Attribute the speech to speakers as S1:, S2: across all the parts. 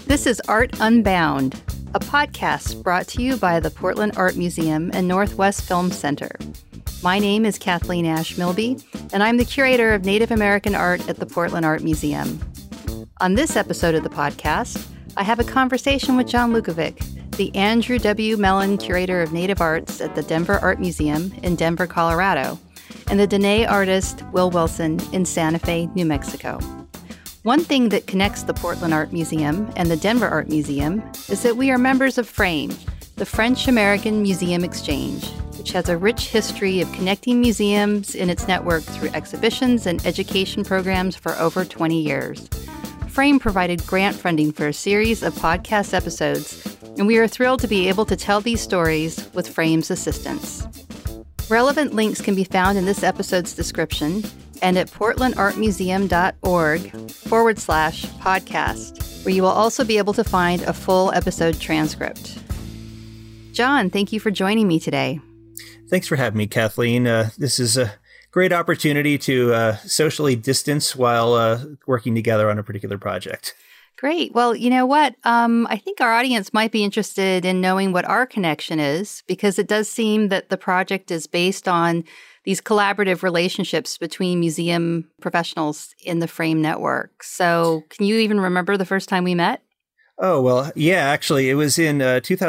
S1: This is Art Unbound, a podcast brought to you by the Portland Art Museum and Northwest Film Center. My name is Kathleen Ash Milby, and I'm the curator of Native American art at the Portland Art Museum. On this episode of the podcast, I have a conversation with John Lukovic, the Andrew W. Mellon Curator of Native Arts at the Denver Art Museum in Denver, Colorado, and the Dene artist Will Wilson in Santa Fe, New Mexico. One thing that connects the Portland Art Museum and the Denver Art Museum is that we are members of FRAME, the French-American Museum Exchange, which has a rich history of connecting museums in its network through exhibitions and education programs for over 20 years. FRAME provided grant funding for a series of podcast episodes, and we are thrilled to be able to tell these stories with FRAME's assistance. Relevant links can be found in this episode's description and at portlandartmuseum.org/podcast, where you will also be able to find a full episode transcript. John, thank you for joining me today.
S2: Thanks for having me, Kathleen. This is a great opportunity to socially distance while working together on a particular project.
S1: Great. Well, you know what? I think our audience might be interested in knowing what our connection is, because it does seem that the project is based on these collaborative relationships between museum professionals in the FRAME network. So can you even remember the first time we met?
S2: Oh, well, yeah, actually, it was in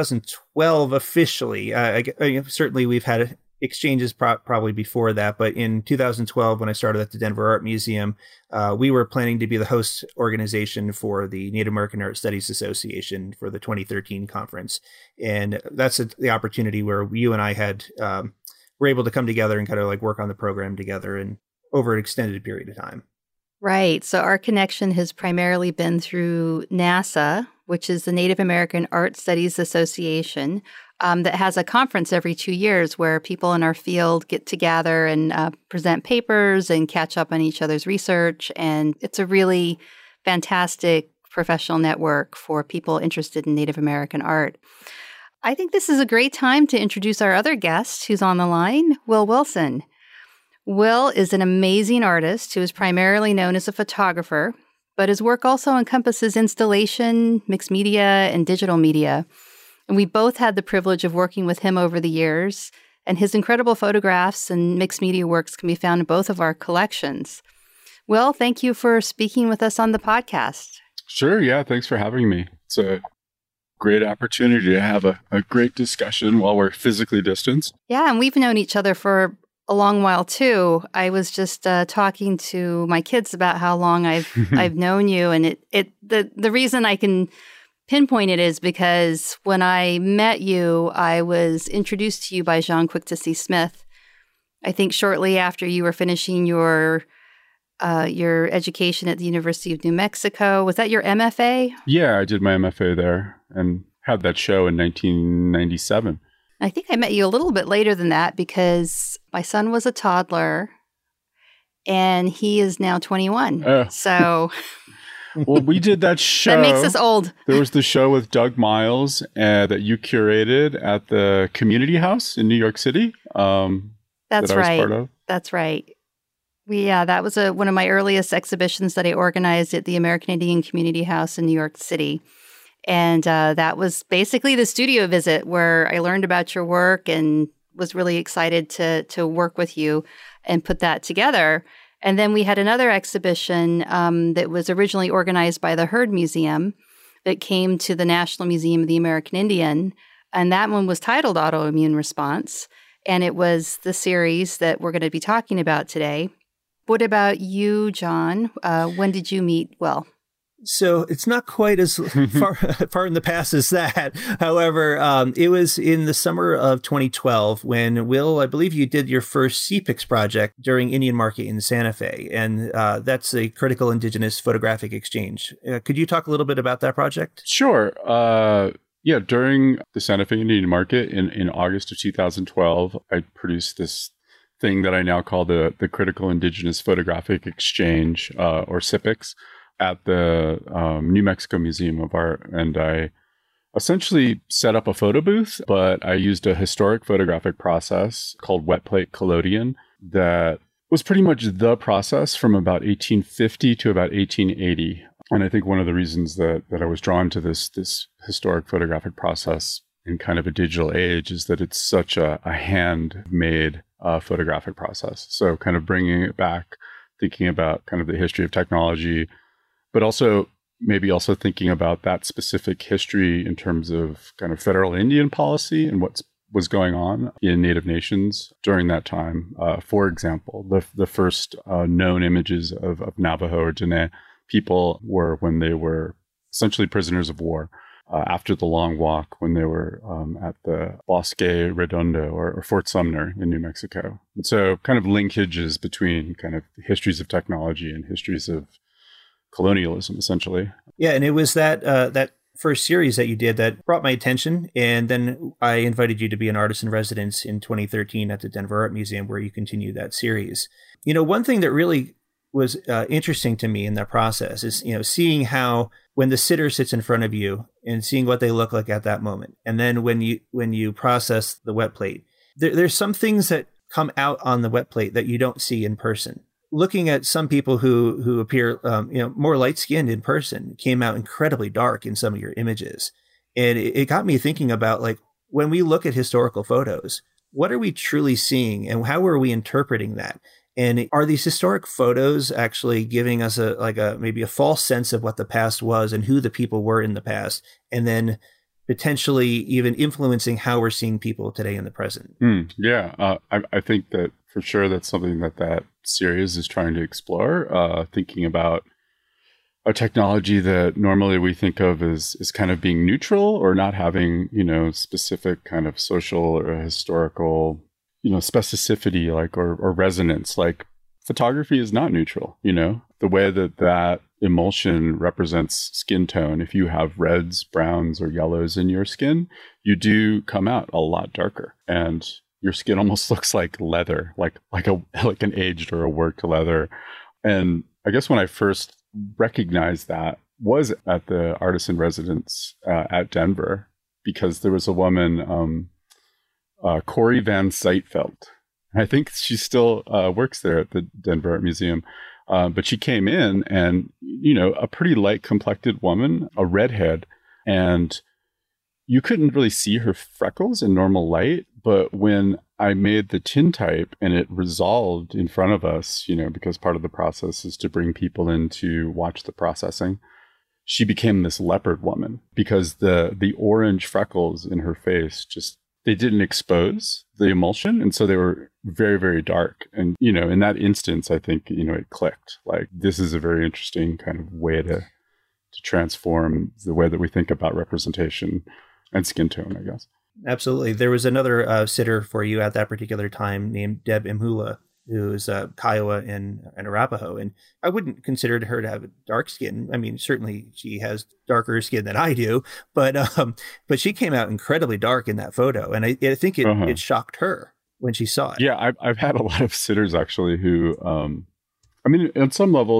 S2: 2012 officially. Certainly we've had exchanges probably before that, but in 2012, when I started at the Denver Art Museum, we were planning to be the host organization for the Native American Art Studies Association for the 2013 conference. And that's the opportunity where you and I were able to come together and kind of like work on the program together and over an extended period of time.
S1: Right. So our connection has primarily been through NASA, which is the Native American Art Studies Association, that has a conference every 2 years where people in our field get together and present papers and catch up on each other's research. And it's a really fantastic professional network for people interested in Native American art. I think this is a great time to introduce our other guest who's on the line, Will Wilson. Will is an amazing artist who is primarily known as a photographer, but his work also encompasses installation, mixed media, and digital media. And we both had the privilege of working with him over the years, and his incredible photographs and mixed media works can be found in both of our collections. Will, thank you for speaking with us on the podcast.
S3: Sure, yeah, thanks for having me. It's a great opportunity to have a great discussion while we're physically distanced.
S1: Yeah, and we've known each other for a long while too. I was just talking to my kids about how long I've known you, and the reason I can pinpoint it is because when I met you, I was introduced to you by Jean Quick-to-See Smith. I think shortly after you were finishing your education at the University of New Mexico. Was that your MFA?
S3: Yeah, I did my MFA there and had that show in 1997.
S1: I think I met you a little bit later than that because my son was a toddler and he is now 21. So
S3: well, we did that show.
S1: That makes us old.
S3: There was the show with Doug Miles that you curated at the Community House in New York City.
S1: That's
S3: right. I was part of.
S1: That's right. That was one of my earliest exhibitions that I organized at the American Indian Community House in New York City. And that was basically the studio visit where I learned about your work and was really excited to work with you and put that together. And then we had another exhibition that was originally organized by the Heard Museum that came to the National Museum of the American Indian. And that one was titled Autoimmune Response. And it was the series that we're going to be talking about today. What about you, John? When did you meet Will?
S2: So it's not quite as far in the past as that. However, it was in the summer of 2012 when, Will, I believe you did your first CPIX project during Indian Market in Santa Fe. And that's a critical indigenous photographic exchange. Could you talk a little bit about that project?
S3: Sure. Yeah, during the Santa Fe Indian Market in August of 2012, I produced this thing that I now call the Critical Indigenous Photographic Exchange, or CPIX, at the New Mexico Museum of Art. And I essentially set up a photo booth, but I used a historic photographic process called wet plate collodion that was pretty much the process from about 1850 to about 1880. And I think one of the reasons that I was drawn to this historic photographic process in kind of a digital age is that it's such a handmade photographic process. So kind of bringing it back, thinking about kind of the history of technology, but also maybe also thinking about that specific history in terms of kind of federal Indian policy and what was going on in Native nations during that time. For example, the first known images of Navajo or Diné people were when they were essentially prisoners of war after the Long Walk, when they were at the Bosque Redondo or Fort Sumner in New Mexico. And so kind of linkages between kind of histories of technology and histories of colonialism, essentially.
S2: Yeah, and it was that first series that you did that brought my attention. And then I invited you to be an artist in residence in 2013 at the Denver Art Museum, where you continue that series. You know, one thing that really was interesting to me in that process is, you know, seeing how when the sitter sits in front of you and seeing what they look like at that moment. And then when you process the wet plate, there's some things that come out on the wet plate that you don't see in person. Looking at some people who appear, more light-skinned in person, came out incredibly dark in some of your images. And it got me thinking about, like, when we look at historical photos, what are we truly seeing and how are we interpreting that? And are these historic photos actually giving us maybe a false sense of what the past was and who the people were in the past, and then potentially even influencing how we're seeing people today in the present?
S3: I think that for sure that's something that series is trying to explore, thinking about a technology that normally we think of as kind of being neutral or not having, specific kind of social or historical, specificity, like, or resonance. Like, photography is not neutral, the way that emulsion represents skin tone. If you have reds, browns, or yellows in your skin, you do come out a lot darker, and your skin almost looks like leather, like an aged or a worked leather. And I guess when I first recognized that was at the artist in residence at Denver, because there was a woman, Corey Van Zijtveld. I think she still works there at the Denver Art Museum. But she came in and, a pretty light complected woman, a redhead, and you couldn't really see her freckles in normal light. But when I made the tintype and it resolved in front of us, because part of the process is to bring people in to watch the processing, she became this leopard woman because the orange freckles in her face they didn't expose the emulsion. And so they were very, very dark. And, in that instance, I think, it clicked. Like, this is a very interesting kind of way to transform the way that we think about representation and skin tone, I guess.
S2: Absolutely. There was another sitter for you at that particular time named Deb Imhula, who's Kiowa and Arapaho. And I wouldn't consider her to have dark skin. I mean, certainly she has darker skin than I do, but she came out incredibly dark in that photo. And I think it shocked her when she saw it.
S3: Yeah, I've had a lot of sitters actually who, on some level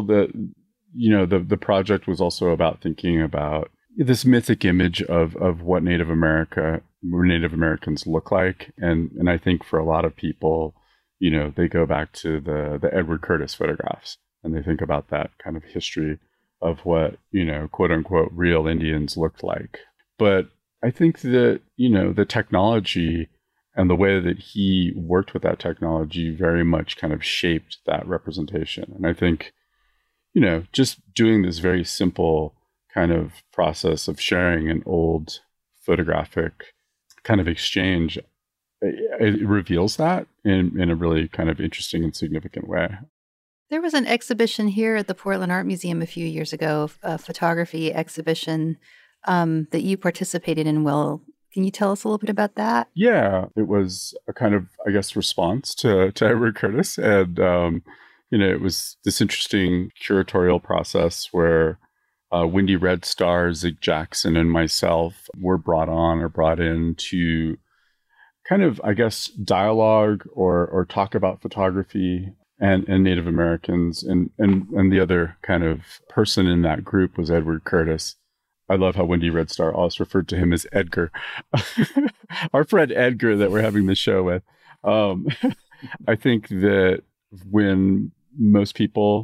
S3: the project was also about thinking about this mythic image of what Native Americans look like. And I think for a lot of people, they go back to the Edward Curtis photographs and they think about that kind of history of what, quote unquote, real Indians looked like. But I think that, the technology and the way that he worked with that technology very much kind of shaped that representation. And I think, just doing this very simple kind of process of sharing an old photographic kind of exchange, it reveals that in a really kind of interesting and significant way.
S1: There was an exhibition here at the Portland Art Museum a few years ago, a photography exhibition that you participated in, Will. Can you tell us a little bit about that?
S3: Yeah, it was a kind of, I guess, response to Edward Curtis. And, it was this interesting curatorial process where Wendy Red Star, Zig Jackson, and myself were brought in to kind of, I guess, dialogue or talk about photography and Native Americans. And the other kind of person in that group was Edward Curtis. I love how Wendy Red Star always referred to him as Edgar. Our friend Edgar that we're having this show with. I think that when most people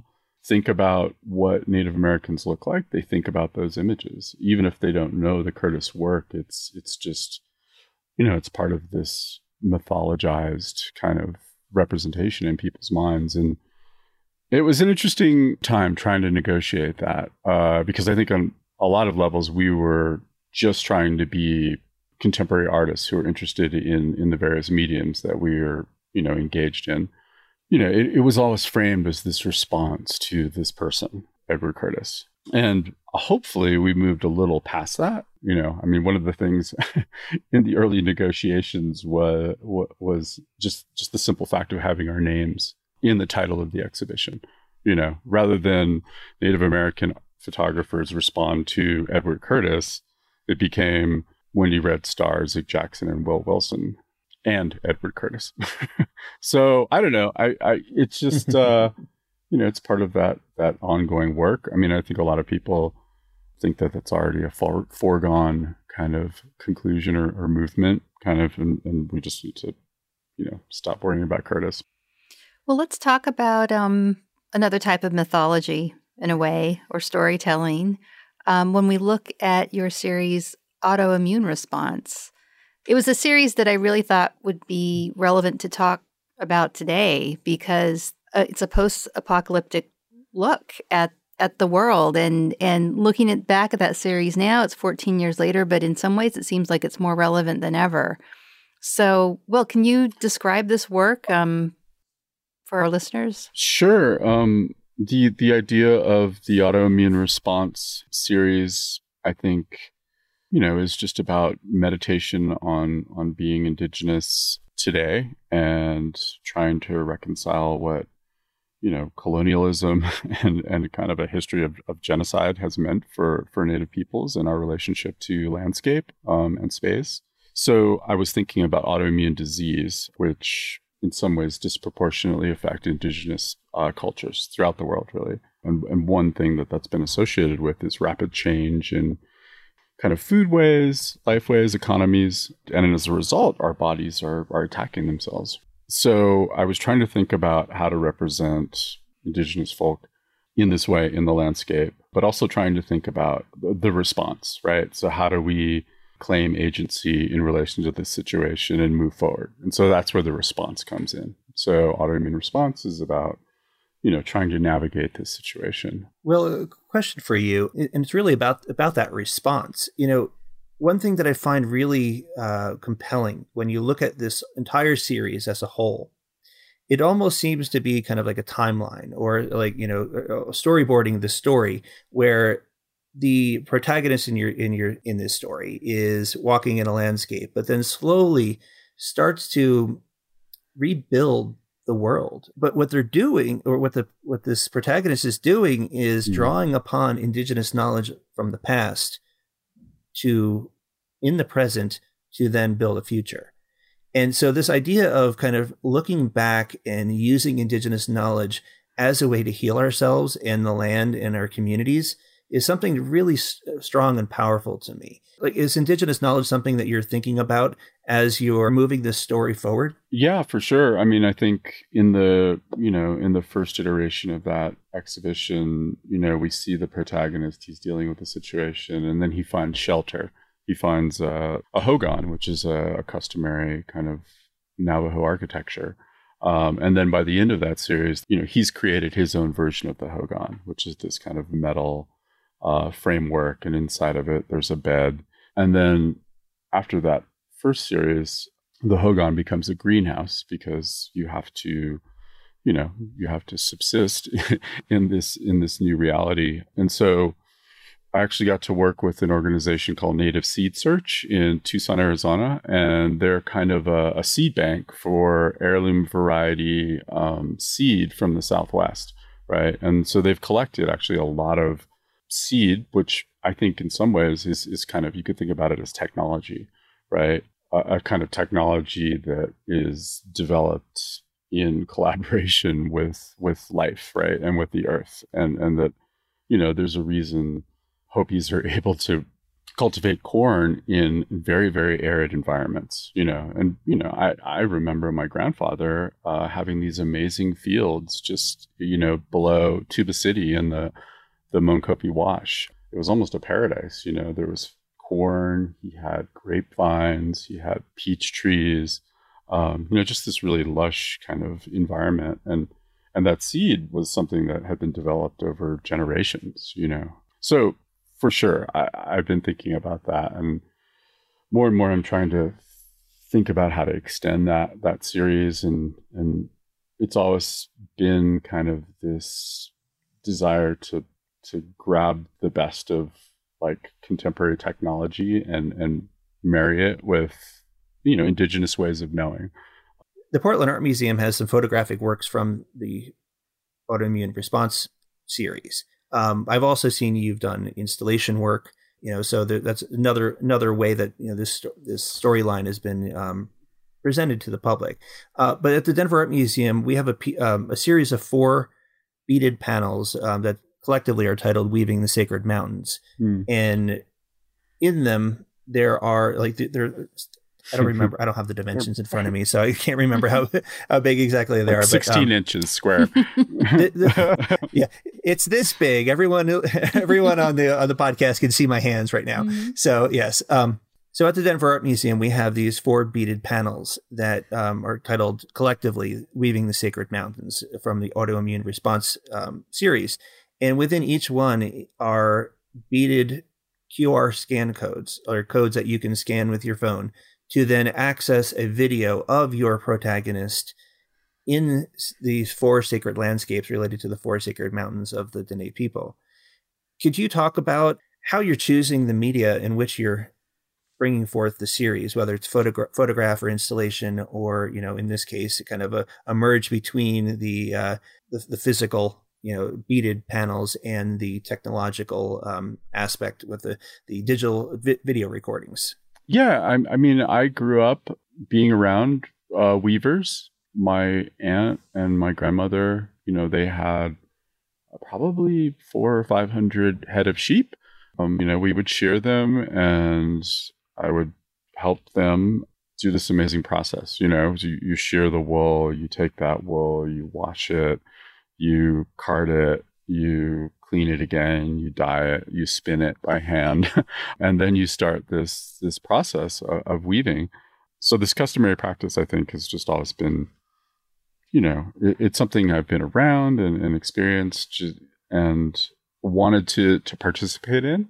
S3: think about what Native Americans look like, they think about those images. Even if they don't know the Curtis work, it's just, it's part of this mythologized kind of representation in people's minds. And it was an interesting time trying to negotiate that because I think on a lot of levels, we were just trying to be contemporary artists who are interested in the various mediums that we are, engaged in. It was always framed as this response to this person, Edward Curtis. And hopefully we moved a little past that. One of the things in the early negotiations was just the simple fact of having our names in the title of the exhibition, rather than Native American photographers respond to Edward Curtis, it became Wendy Red Starr, Zig Jackson, and Will Wilson, and Edward Curtis. So I don't know. It's just, it's part of that ongoing work. I think a lot of people think that that's already a foregone kind of conclusion or movement kind of, and we just need to, stop worrying about Curtis.
S1: Well, let's talk about another type of mythology in a way, or storytelling. When we look at your series, Autoimmune Response, it was a series that I really thought would be relevant to talk about today because it's a post-apocalyptic look at the world. And looking back at that series now, it's 14 years later, but in some ways it seems like it's more relevant than ever. So, Will, can you describe this work for our listeners?
S3: Sure. The idea of the Autoimmune Response series, I think, is just about meditation on being Indigenous today and trying to reconcile what, colonialism and kind of a history of genocide has meant for Native peoples and our relationship to landscape and space. So I was thinking about autoimmune disease, which in some ways disproportionately affect Indigenous cultures throughout the world, really. And one thing that's been associated with is rapid change in kind of foodways, lifeways, economies. And as a result, our bodies are attacking themselves. So I was trying to think about how to represent Indigenous folk in this way in the landscape, but also trying to think about the response, right? So how do we claim agency in relation to this situation and move forward? And so that's where the response comes in. So autoimmune response is about, trying to navigate this situation.
S2: Well, a question for you, and it's really about that response. One thing that I find really compelling when you look at this entire series as a whole, it almost seems to be kind of like a timeline or like, storyboarding the story where the protagonist in this story is walking in a landscape, but then slowly starts to rebuild the world. But what they're doing, or what this protagonist is doing, is drawing upon Indigenous knowledge from the past to in the present to then build a future. And so this idea of kind of looking back and using Indigenous knowledge as a way to heal ourselves and the land and our communities is something really strong and powerful to me. Like, is Indigenous knowledge something that you're thinking about as you're moving this story forward?
S3: Yeah, for sure. I think in the first iteration of that exhibition, we see the protagonist, he's dealing with the situation, and then he finds shelter. He finds a hogan, which is a customary kind of Navajo architecture. And then by the end of that series, he's created his own version of the hogan, which is this kind of metal framework, and inside of it there's a bed. And then after that first series, the hogan becomes a greenhouse because you have to subsist in this new reality. And so I actually got to work with an organization called Native Seed Search in Tucson, Arizona, and they're kind of a seed bank for heirloom variety seed from the Southwest, right? And so they've collected actually a lot of seed, which I think in some ways is kind of, you could think about it as technology, right? A kind of technology that is developed in collaboration with life, right? And with the earth. And that, there's a reason Hopis are able to cultivate corn in very, very arid environments, and, I remember my grandfather having these amazing fields just, below Tuba City in the Moenkopi Wash. It was almost a paradise. There was corn, he had grapevines, he had peach trees, just this really lush kind of environment. And that seed was something that had been developed over generations, So for sure, I've been thinking about that, and more I'm trying to think about how to extend that series, and it's always been kind of this desire to grab the best of like contemporary technology and marry it with indigenous ways of knowing.
S2: The Portland Art Museum has some photographic works from the Autoimmune Response series. I've also seen you've done installation work, so that's another way that this storyline has been presented to the public. But at the Denver Art Museum, we have a series of 4 beaded panels that collectively are titled "Weaving the Sacred Mountains," and in them there are I don't remember. I don't have the dimensions in front of me, so I can't remember how big exactly they are.
S3: 16 inches square.
S2: Yeah, it's this big. Everyone on the podcast can see my hands right now. Mm-hmm. So yes. So at the Denver Art Museum, we have these 4 beaded panels that are titled collectively "Weaving the Sacred Mountains" from the Autoimmune Response series, and within each one are beaded QR scan codes, or codes that you can scan with your phone to then access a video of your protagonist in these 4 sacred landscapes related to the 4 sacred mountains of the Dene people. Could you talk about how you're choosing the media in which you're bringing forth the series, whether it's photograph or installation, or, in this case, kind of a merge between the physical, beaded panels and the technological aspect with the digital video recordings?
S3: Yeah, I grew up being around weavers. My aunt and my grandmother, they had probably 400 or 500 head of sheep. We would shear them, and I would help them do this amazing process. You shear the wool, you take that wool, you wash it, you card it, you clean it again, you dye it, you spin it by hand, and then you start this process of weaving. So this customary practice, I think, has just always been, it's something I've been around and experienced and wanted to participate in,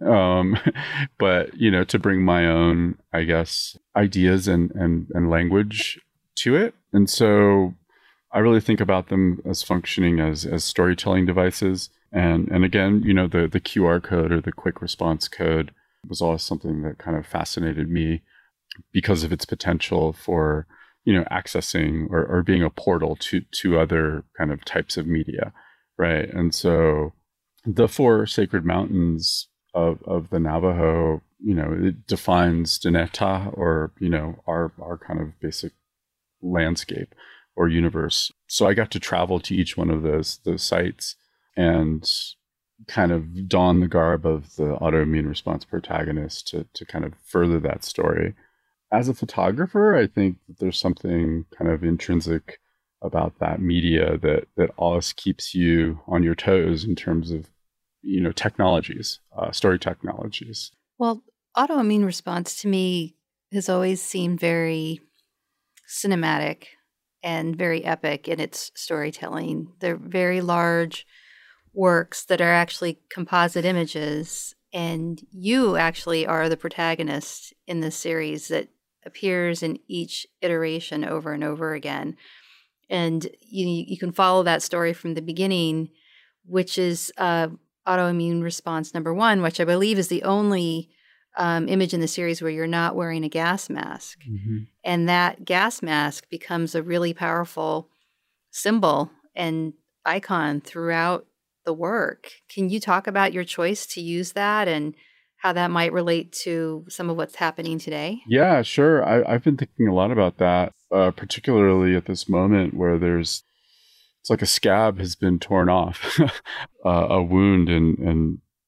S3: but to bring my own, I guess, ideas and language to it. And so I really think about them as functioning as storytelling devices. And again, the QR code or the quick response code was always something that kind of fascinated me because of its potential for, accessing or being a portal to other kind of types of media, right? And so the 4 sacred mountains of the Navajo, it defines Deneta, or, our kind of basic landscape or universe. So I got to travel to each one of those sites and kind of don the garb of the autoimmune response protagonist to kind of further that story. As a photographer, I think that there's something kind of intrinsic about that media that always keeps you on your toes in terms of, technologies, story technologies.
S1: Well, autoimmune response to me has always seemed very cinematic and very epic in its storytelling. They're very large works that are actually composite images, and you actually are the protagonist in this series that appears in each iteration over and over again. And you can follow that story from the beginning, which is autoimmune response number 1, which I believe is the only image in the series where you're not wearing a gas mask. Mm-hmm. And that gas mask becomes a really powerful symbol and icon throughout the work. Can you talk about your choice to use that and how that might relate to some of what's happening today?
S3: Yeah, sure. I've been thinking a lot about that, particularly at this moment where it's like a scab has been torn off, a wound, and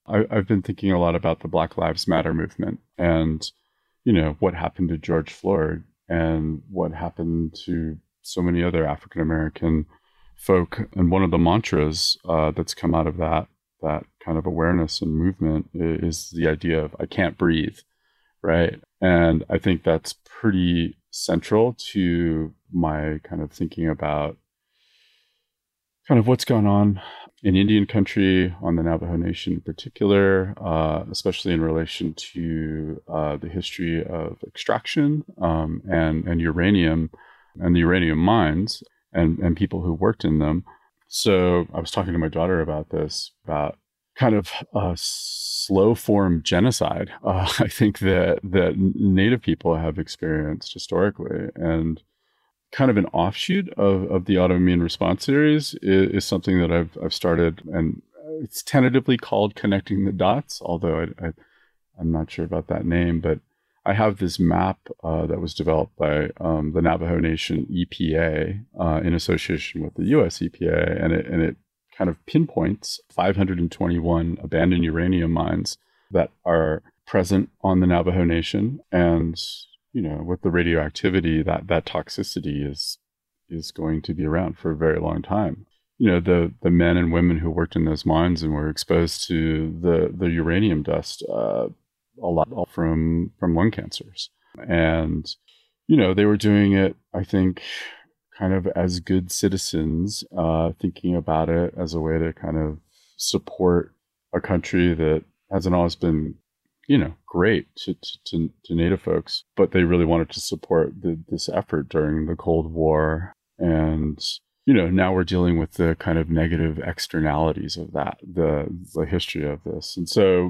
S3: I've been thinking a lot about the Black Lives Matter movement and, what happened to George Floyd and what happened to so many other African American folk. And one of the mantras that's come out of that kind of awareness and movement is the idea of I can't breathe, right? And I think that's pretty central to my kind of thinking about kind of what's going on in Indian country, on the Navajo Nation in particular, especially in relation to the history of extraction and uranium and the uranium mines and people who worked in them. So I was talking to my daughter about this, about kind of a slow form genocide. I think that Native people have experienced historically, and kind of an offshoot of the autoimmune response series is something that I've started, and it's tentatively called Connecting the Dots, although I'm not sure about that name, but I have this map that was developed by the Navajo Nation EPA in association with the US EPA, and it kind of pinpoints 521 abandoned uranium mines that are present on the Navajo Nation. And with the radioactivity, that toxicity is going to be around for a very long time. The men and women who worked in those mines and were exposed to the uranium dust a lot from lung cancers. And, they were doing it, I think, kind of as good citizens, thinking about it as a way to kind of support a country that hasn't always been great to Native folks, but they really wanted to support this effort during the Cold War. And, now we're dealing with the kind of negative externalities of that, the history of this. And so,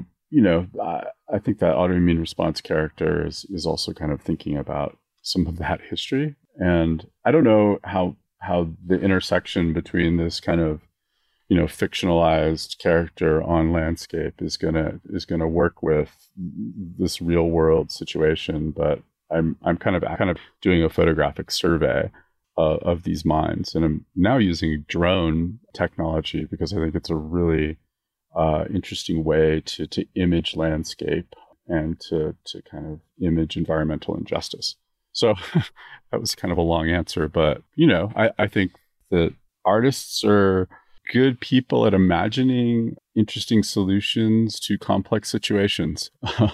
S3: I think that autoimmune response character is also kind of thinking about some of that history. And I don't know how the intersection between this kind of fictionalized character on landscape is gonna work with this real world situation, but I'm kind of doing a photographic survey of these mines, and I'm now using drone technology because I think it's a really interesting way to image landscape and to kind of image environmental injustice. So that was kind of a long answer, but I think that artists are good people at imagining interesting solutions to complex situations.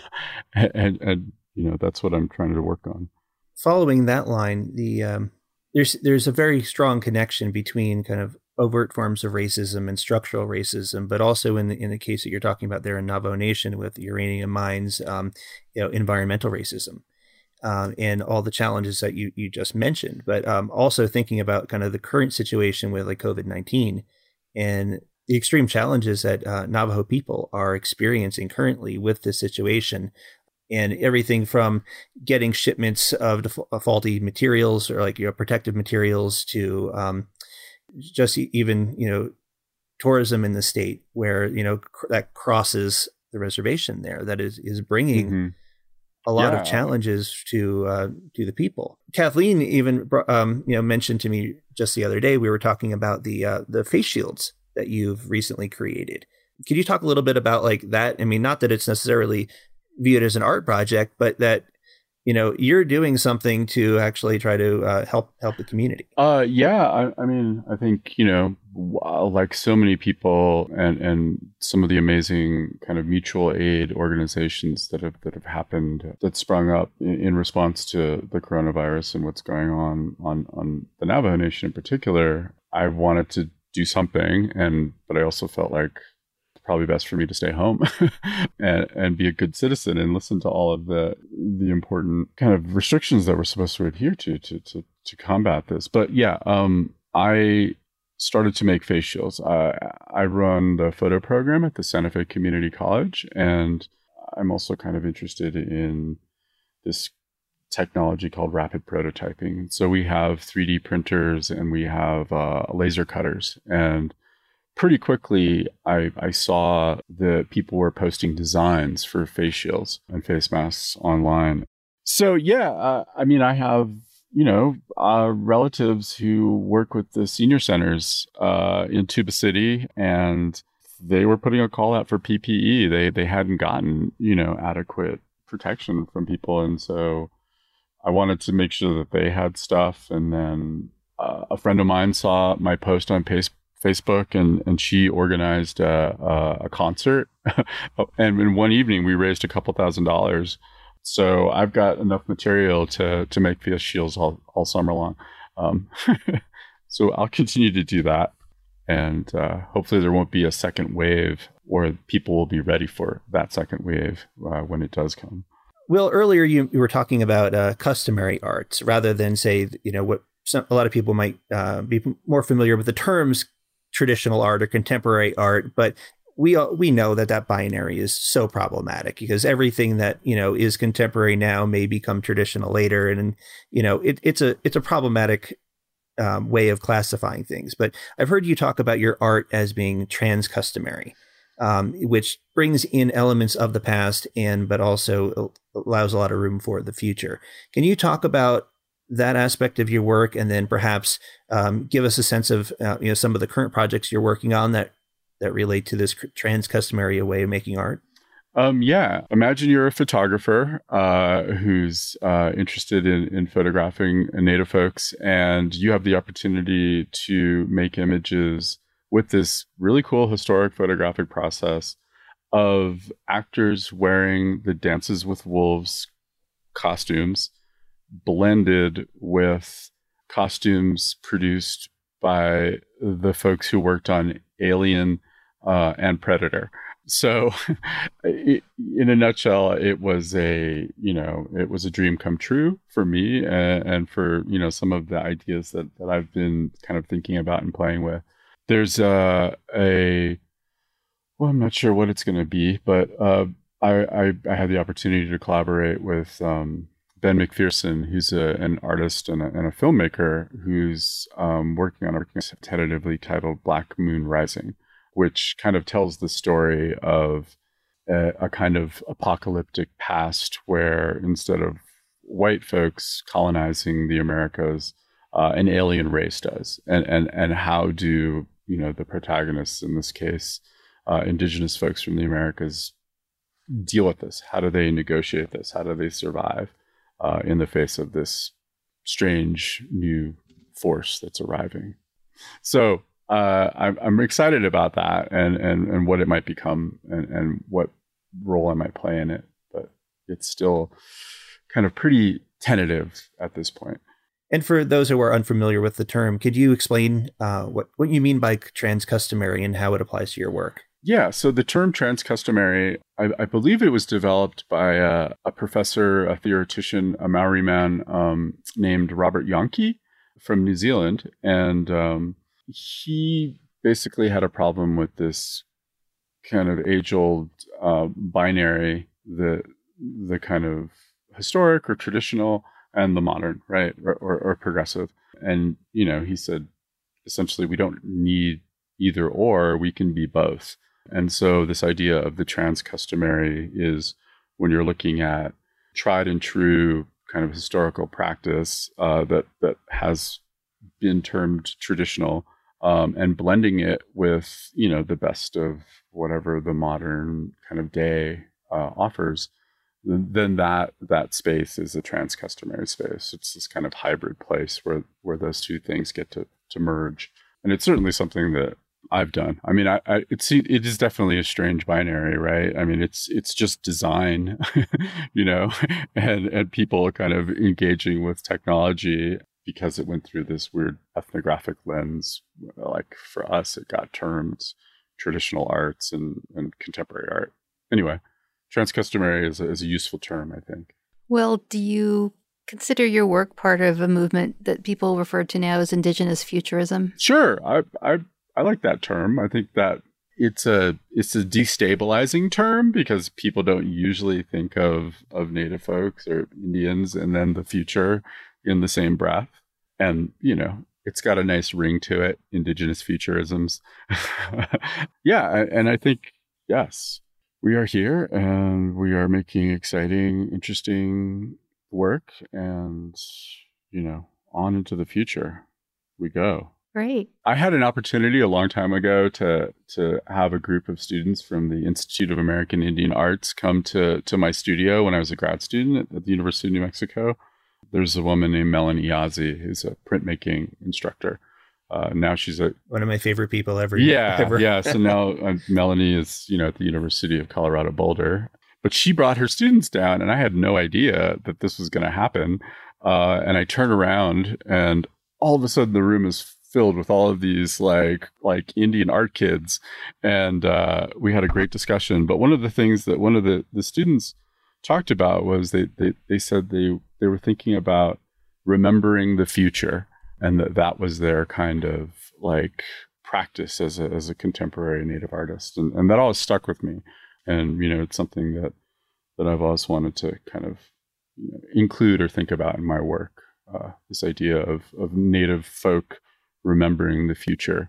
S3: and that's what I'm trying to work on.
S2: Following that line, there's a very strong connection between kind of overt forms of racism and structural racism, but also in the case that you're talking about there in Navajo Nation with uranium mines, environmental racism. And all the challenges that you just mentioned, but also thinking about kind of the current situation with like COVID-19 and the extreme challenges that Navajo people are experiencing currently with this situation, and everything from getting shipments of faulty materials or protective materials to just even tourism in the state where that crosses the reservation there, that is bringing. Mm-hmm. A lot of challenges to the people. Kathleen even mentioned to me just the other day, we were talking about the face shields that you've recently created. Could you talk a little bit about that? I mean, not that it's necessarily viewed as an art project, but that you're doing something to actually try to help the community.
S3: I mean, I think like so many people and some of the amazing kind of mutual aid organizations that have happened, that sprung up in response to the coronavirus and what's going on the Navajo Nation in particular. I wanted to do something, but I also felt like it's probably best for me to stay home and be a good citizen and listen to all of the important kind of restrictions that we're supposed to adhere to combat this. But I started to make face shields. I run the photo program at the Santa Fe Community College, and I'm also kind of interested in this technology called rapid prototyping. So we have 3D printers and we have laser cutters. And pretty quickly, I saw that people were posting designs for face shields and face masks online. So I have relatives who work with the senior centers in Tuba City, and they were putting a call out for PPE. They hadn't gotten, adequate protection from people. And so I wanted to make sure that they had stuff. And then a friend of mine saw my post on Facebook, and she organized a concert. And in one evening, we raised a couple $1,000s. So I've got enough material to make face shields all summer long. So I'll continue to do that. And hopefully there won't be a second wave, or people will be ready for that second wave when it does come.
S2: Will, earlier you were talking about customary arts rather than, say, what a lot of people might be more familiar with the terms traditional art or contemporary art, but we know that binary is so problematic, because everything that is contemporary now may become traditional later, and it's a problematic way of classifying things. But I've heard you talk about your art as being trans-customary, which brings in elements of the past but also allows a lot of room for the future. Can you talk about that aspect of your work, and then perhaps give us a sense of some of the current projects you're working on that relate to this trans-customary way of making art?
S3: Yeah. Imagine you're a photographer who's interested in photographing Native folks, and you have the opportunity to make images with this really cool historic photographic process of actors wearing the Dances with Wolves costumes, blended with costumes produced by the folks who worked on Alien and Predator. So in a nutshell, it was a dream come true for me, and for, some of the ideas that I've been kind of thinking about and playing with. There's well, I'm not sure what it's going to be, but I had the opportunity to collaborate with Ben McPherson, who's an artist and a filmmaker who's working on a tentatively titled Black Moon Rising, which kind of tells the story of a kind of apocalyptic past where, instead of white folks colonizing the Americas, an alien race does. And how do, the protagonists, in this case, indigenous folks from the Americas, deal with this? How do they negotiate this? How do they survive in the face of this strange new force that's arriving? So I'm excited about that, and what it might become, and what role I might play in it. But it's still kind of pretty tentative at this point.
S2: And for those who are unfamiliar with the term, could you explain what you mean by trans-customary and how it applies to your work?
S3: Yeah, so the term trans-customary, I believe it was developed by a professor, a theoretician, a Maori man named Robert Yankee from New Zealand. And he basically had a problem with this kind of age-old binary, the kind of historic or traditional and the modern, right, or progressive. And, he said, essentially, we don't need either or, we can be both. And so this idea of the trans-customary is when you're looking at tried and true kind of historical practice that has been termed traditional, and blending it with, the best of whatever the modern kind of day offers, then that space is a trans-customary space. It's this kind of hybrid place where those two things get to merge. And it's certainly something that I've done. I mean, it is definitely a strange binary, right? I mean, it's just design, and people kind of engaging with technology because it went through this weird ethnographic lens. Like for us, it got termed traditional arts and contemporary art. Anyway, trans-customary is a useful term, I think.
S1: Well, do you consider your work part of a movement that people refer to now as Indigenous futurism?
S3: Sure. I like that term. I think that it's a destabilizing term because people don't usually think of Native folks or Indians and then the future in the same breath. And, it's got a nice ring to it, Indigenous futurisms. Yeah. And I think, yes, we are here and we are making exciting, interesting work, and, on into the future we go.
S1: Great.
S3: I had an opportunity a long time ago to have a group of students from the Institute of American Indian Arts come to my studio when I was a grad student at the University of New Mexico. There's a woman named Melanie Yazzie who's a printmaking instructor. Now she's one
S2: of my favorite people ever.
S3: Yeah. So now Melanie is, at the University of Colorado Boulder. But she brought her students down, and I had no idea that this was going to happen. And I turn around, and all of a sudden the room is filled with all of these like Indian art kids. And we had a great discussion. But one of the things that one of the students talked about was they said they were thinking about remembering the future, and that was their kind of like practice as a contemporary Native artist. And that always stuck with me. And, it's something that I've always wanted to kind of include or think about in my work, this idea of Native folk remembering the future.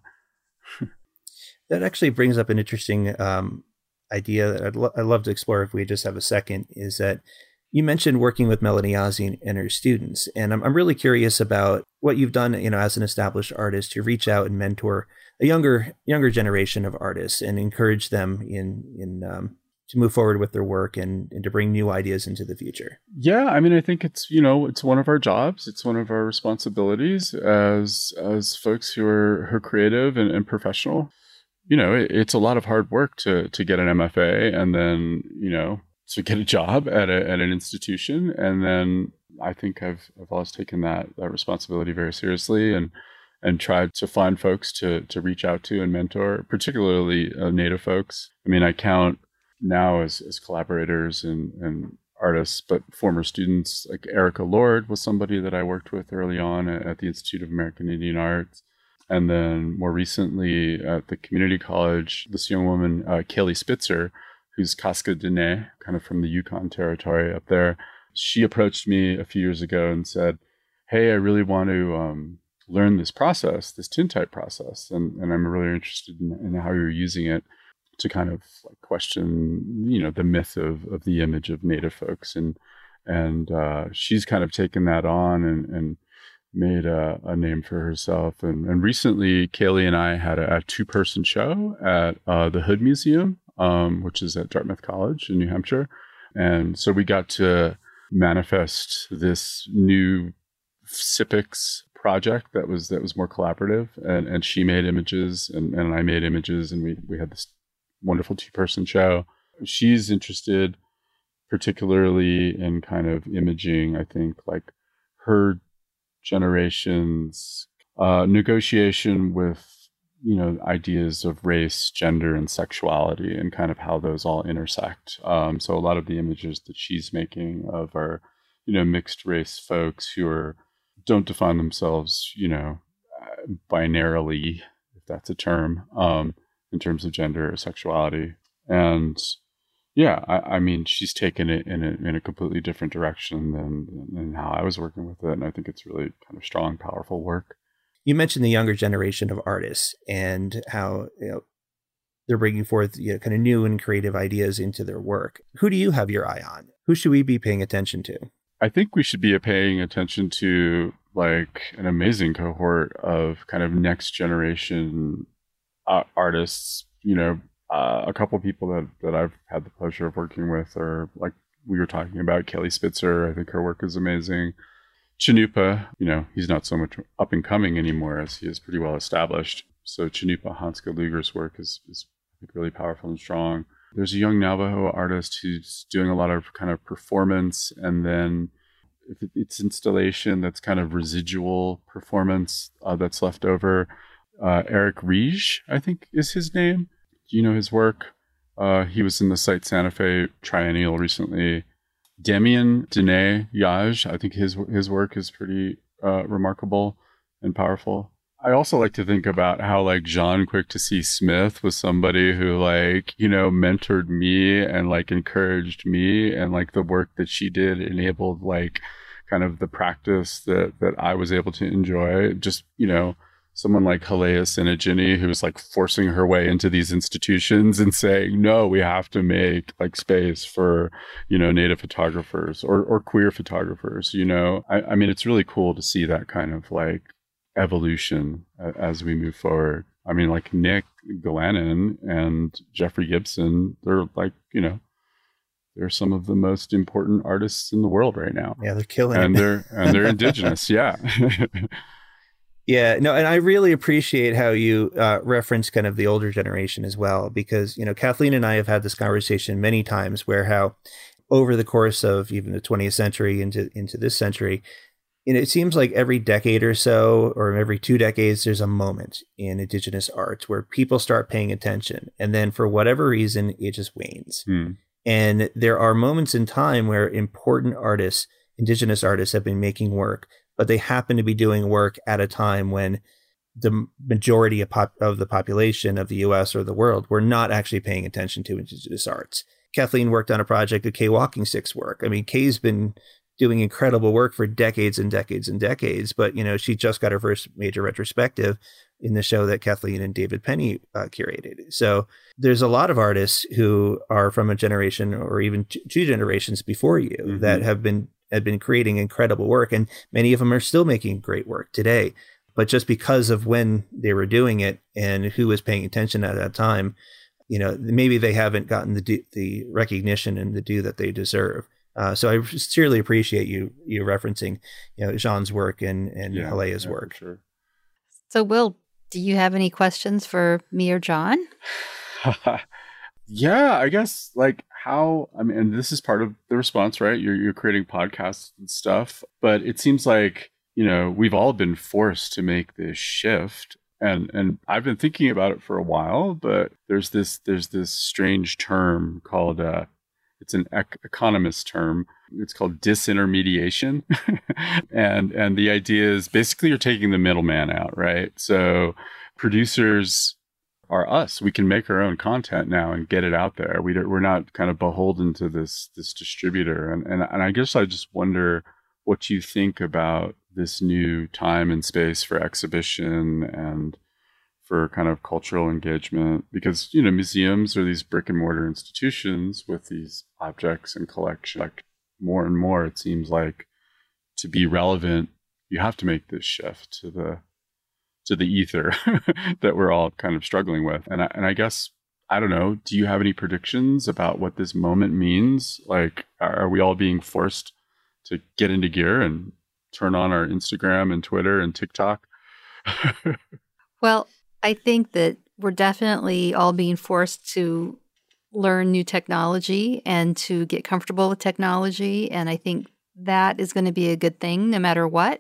S2: That actually brings up an interesting idea that I'd love to explore if we just have a second, is that you mentioned working with Melanie Yazzie and her students. And I'm really curious about what you've done, as an established artist to reach out and mentor a younger generation of artists and encourage them in to move forward with their work and to bring new ideas into the future.
S3: Yeah, I mean, I think it's it's one of our jobs. It's one of our responsibilities as folks who are creative and professional. It's a lot of hard work to get an MFA and then to get a job at an institution. And then I think I've always taken that responsibility very seriously and tried to find folks to reach out to and mentor, particularly Native folks. I mean, I count now as collaborators and artists, but former students like Erica Lord was somebody that I worked with early on at the Institute of American Indian Arts. And then more recently at the community college, this young woman, Kaylee Spitzer, who's Casca Dene, kind of from the Yukon territory up there. She approached me a few years ago and said, hey, I really want to learn this process, this tintype process. And I'm really interested in how you're using it to kind of like question, the myth of the image of Native folks. And she's kind of taken that on and made a name for herself. And recently, Kaylee and I had a 2-person show at the Hood Museum, which is at Dartmouth College in New Hampshire. And so we got to manifest this new SIPICS project that was more collaborative. And she made images and I made images, and we had this wonderful 2-person show. She's interested particularly in kind of imaging, I think, like her generation's negotiation with ideas of race, gender, and sexuality, and kind of how those all intersect. So a lot of the images that she's making of our mixed race folks who don't define themselves binarily, if that's a term, in terms of gender or sexuality. And yeah, I mean, she's taken it in a completely different direction than how I was working with it. And I think it's really kind of strong, powerful work.
S2: You mentioned the younger generation of artists and how they're bringing forth kind of new and creative ideas into their work. Who do you have your eye on? Who should we be paying attention to? I
S3: think we should be paying attention to like an amazing cohort of kind of next generation artists. A couple of people that I've had the pleasure of working with are, like we were talking about, Kaylee Spitzer. I think her work is amazing. Chinupa, he's not so much up and coming anymore as he is pretty well established. So Chinupa Hanska Luger's work is I think really powerful and strong. There's a young Navajo artist who's doing a lot of kind of performance, and then it's installation that's kind of residual performance that's left over. Eric Riege, I think is his name. Do you know his work? He was in the Site Santa Fe Triennial recently. Demian Dene Yaj, I think his work is pretty remarkable and powerful. I also like to think about how like Jean Quick to See Smith was somebody who mentored me and like encouraged me, and like the work that she did enabled like kind of the practice that I was able to enjoy. Just, someone like Halea Sinagini, who was like forcing her way into these institutions and saying, no, we have to make like space for, Native photographers or queer photographers, I mean, it's really cool to see that kind of like evolution as we move forward. I mean, like Nick Glennon and Jeffrey Gibson, they're like, they're some of the most important artists in the world right now.
S2: Yeah, they're killing
S3: and
S2: it.
S3: They're indigenous. Yeah.
S2: Yeah, no, and I really appreciate how you reference kind of the older generation as well, because, Kathleen and I have had this conversation many times where how over the course of even the 20th century into this century, it seems like every decade or so, or every 2 decades, there's a moment in indigenous arts where people start paying attention. And then for whatever reason, it just wanes. And there are moments in time where important artists, indigenous artists, have been making work, but they happen to be doing work at a time when the majority of the population of the US or the world were not actually paying attention to indigenous arts. Kathleen worked on a project of Kay Walking Stick's work. I mean, Kay's been doing incredible work for decades and decades and decades, but, she just got her first major retrospective in the show that Kathleen and David Penny curated. So there's a lot of artists who are from a generation or even two generations before you that have been creating incredible work, and many of them are still making great work today. But just because of when they were doing it and who was paying attention at that time, maybe they haven't gotten the recognition and the due that they deserve. So I sincerely appreciate you referencing, Jean's work and Halea's work.
S3: Sure.
S1: So, Will, do you have any questions for me or John?
S3: Yeah, I guess and this is part of the response, right? You're creating podcasts and stuff, but it seems like, we've all been forced to make this shift. And I've been thinking about it for a while, but there's this strange term called, it's an economist term. It's called disintermediation. and the idea is basically you're taking the middleman out, right? So producers are us. We can make our own content now and get it out there. We're not kind of beholden to this distributor. And I guess I just wonder what you think about this new time and space for exhibition and for kind of cultural engagement, because, museums are these brick and mortar institutions with these objects and collection. Like more and more, it seems like to be relevant, you have to make this shift to the ether that we're all kind of struggling with. And I guess, I don't know, do you have any predictions about what this moment means? Like, are we all being forced to get into gear and turn on our Instagram and Twitter and TikTok?
S1: Well, I think that we're definitely all being forced to learn new technology and to get comfortable with technology. And I think that is going to be a good thing no matter what.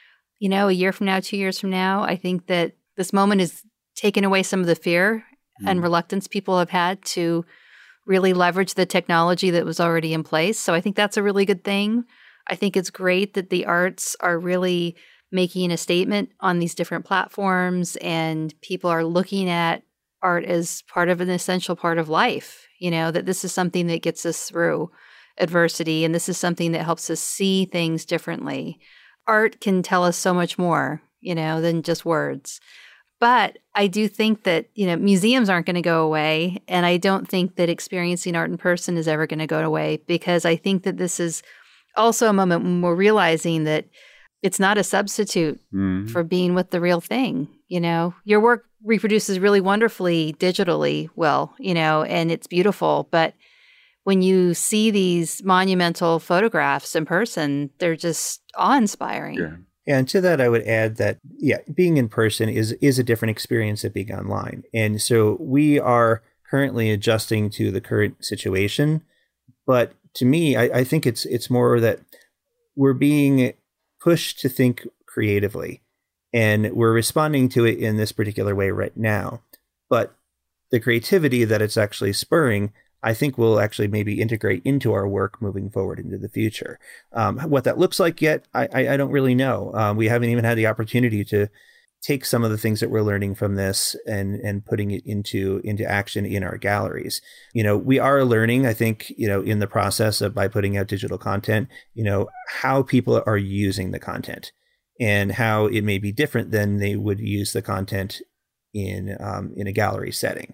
S1: A year from now, 2 years from now, I think that this moment is taking away some of the fear and reluctance people have had to really leverage the technology that was already in place. So I think that's a really good thing. I think it's great that the arts are really making a statement on these different platforms, and people are looking at art as part of an essential part of life, that this is something that gets us through adversity, and this is something that helps us see things differently. Art can tell us so much more, than just words. But I do think that, museums aren't going to go away, and I don't think that experiencing art in person is ever going to go away, because I think that this is also a moment when we're realizing that it's not a substitute for being with the real thing. Your work reproduces really wonderfully digitally, Will, and it's beautiful. But when you see these monumental photographs in person, they're just awe-inspiring.
S3: Yeah.
S2: And to that, I would add that, being in person is a different experience than being online. And so we are currently adjusting to the current situation. But to me, I think it's more that we're being pushed to think creatively, and we're responding to it in this particular way right now. But the creativity that it's actually spurring, I think will actually maybe integrate into our work moving forward into the future. What that looks like yet, I don't really know. We haven't even had the opportunity to take some of the things that we're learning from this and putting it into action in our galleries. We are learning, I think, in the process of, by putting out digital content, how people are using the content and how it may be different than they would use the content in a gallery setting.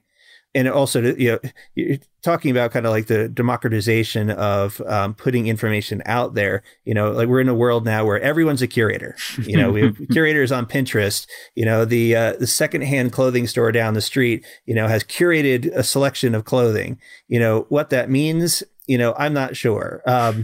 S2: And also, you're talking about kind of like the democratization of putting information out there. Like we're in a world now where everyone's a curator. We have curators on Pinterest. The secondhand clothing store down the street, has curated a selection of clothing. What that means, I'm not sure.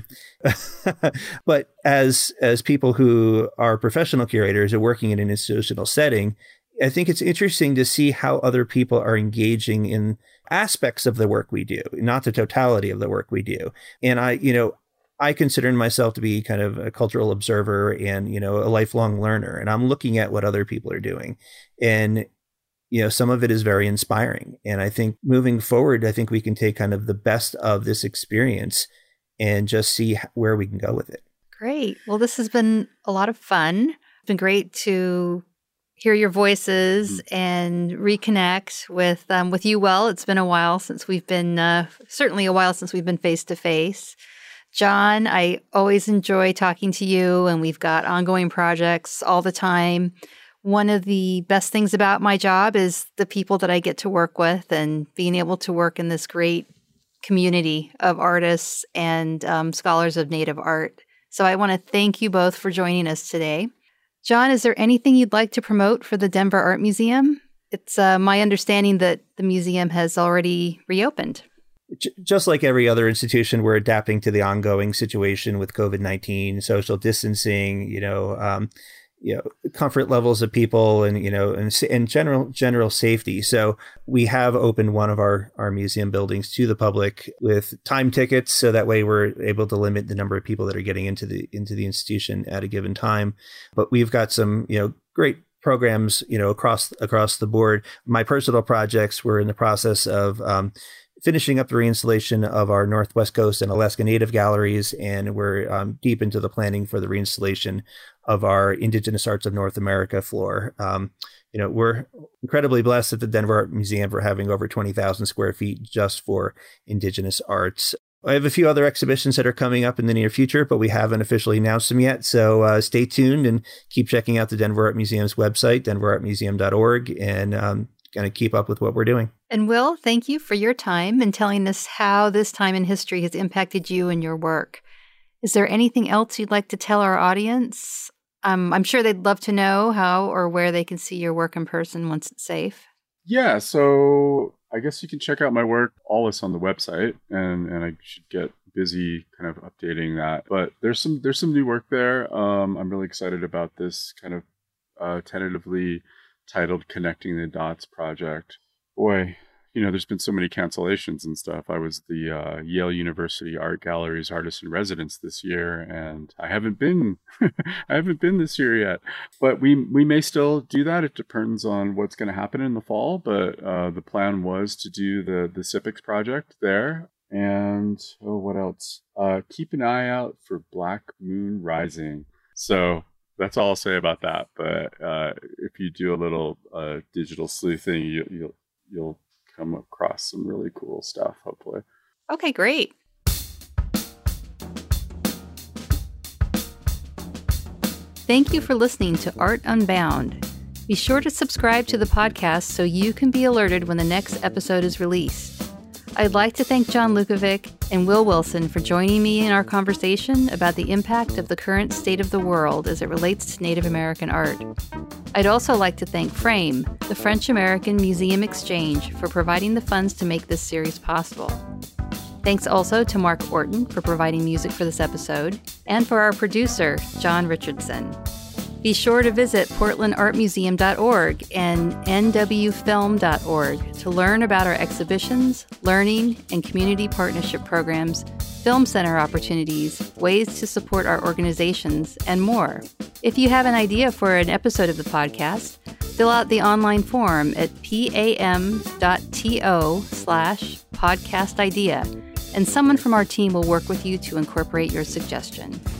S2: But as people who are professional curators and working in an institutional setting, I think it's interesting to see how other people are engaging in aspects of the work we do, not the totality of the work we do. And I consider myself to be kind of a cultural observer and, a lifelong learner. And I'm looking at what other people are doing. And, some of it is very inspiring. And I think moving forward, I think we can take kind of the best of this experience and just see where we can go with it.
S1: Great. Well, this has been a lot of fun. It's been great to hear your voices and reconnect with you. Well, it's been a while since we've been, certainly a while since we've been face to face. John, I always enjoy talking to you, and we've got ongoing projects all the time. One of the best things about my job is the people that I get to work with and being able to work in this great community of artists and scholars of Native art. So I want to thank you both for joining us today. John, is there anything you'd like to promote for the Denver Art Museum? It's my understanding that the museum has already reopened.
S2: Just like every other institution, we're adapting to the ongoing situation with COVID-19, social distancing, comfort levels of people and general safety. So we have opened one of our museum buildings to the public with time tickets. So that way we're able to limit the number of people that are getting into the institution at a given time. But we've got some, great programs, across the board. My personal projects, we're in the process of finishing up the reinstallation of our Northwest Coast and Alaska Native galleries, and we're deep into the planning for the reinstallation of our Indigenous Arts of North America floor. We're incredibly blessed at the Denver Art Museum for having over 20,000 square feet just for Indigenous arts. I have a few other exhibitions that are coming up in the near future, but we haven't officially announced them yet. So stay tuned and keep checking out the Denver Art Museum's website, denverartmuseum.org, and kind of keep up with what we're doing.
S1: And Will, thank you for your time and telling us how this time in history has impacted you and your work. Is there anything else you'd like to tell our audience? I'm sure they'd love to know how or where they can see your work in person once it's safe.
S3: Yeah, so I guess you can check out my work, all this on the website, and I should get busy kind of updating that. But there's some new work there. I'm really excited about this kind of tentatively titled Connecting the Dots project. Boy, there's been so many cancellations and stuff. I was the Yale University Art Gallery's artist in residence this year, and I haven't been this year yet. But we may still do that. It depends on what's going to happen in the fall. But the plan was to do the SIPICS project there. And what else? Keep an eye out for Black Moon Rising. So that's all I'll say about that. But if you do a little digital sleuthing, you'll come across some really cool stuff, hopefully.
S1: Okay, great. Thank you for listening to Art Unbound. Be sure to subscribe to the podcast so you can be alerted when the next episode is released. I'd like to thank John Lukovic and Will Wilson for joining me in our conversation about the impact of the current state of the world as it relates to Native American art. I'd also like to thank Frame, the French-American Museum Exchange, for providing the funds to make this series possible. Thanks also to Mark Orton for providing music for this episode, and for our producer, John Richardson. Be sure to visit portlandartmuseum.org and nwfilm.org to learn about our exhibitions, learning, and community partnership programs, film center opportunities, ways to support our organizations, and more. If you have an idea for an episode of the podcast, fill out the online form at pam.to/podcastidea, and someone from our team will work with you to incorporate your suggestion.